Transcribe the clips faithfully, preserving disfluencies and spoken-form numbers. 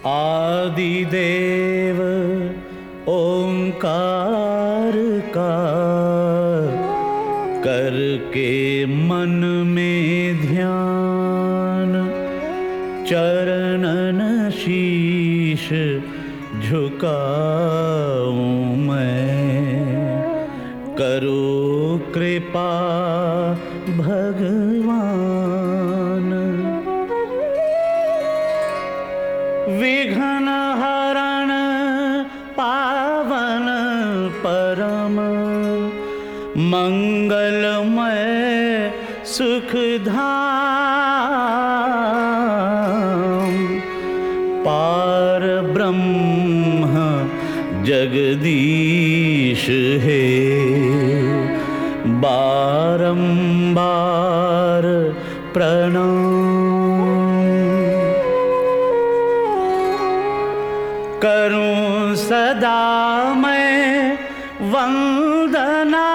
आदिदेव ओंकार का करके मन में ध्यान, चरणन शीश झुकाऊं मैं। करो कृपा भगवान, विघ्न हरण पावन परम मंगलमय सुखधाम। पार ब्रह्म जगदीश है, बारंबार प्रणाम। करूं सदा मैं वंदना,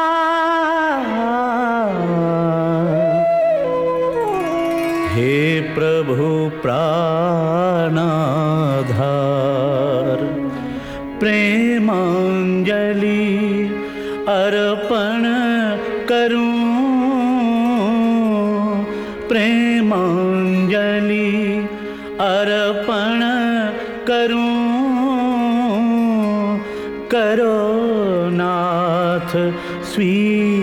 हे प्रभु प्राणाधार। प्रेमांजलि अर्पण करूं, प्रेमांजलि अर्पण करूं। करो नाथ स्वीकार।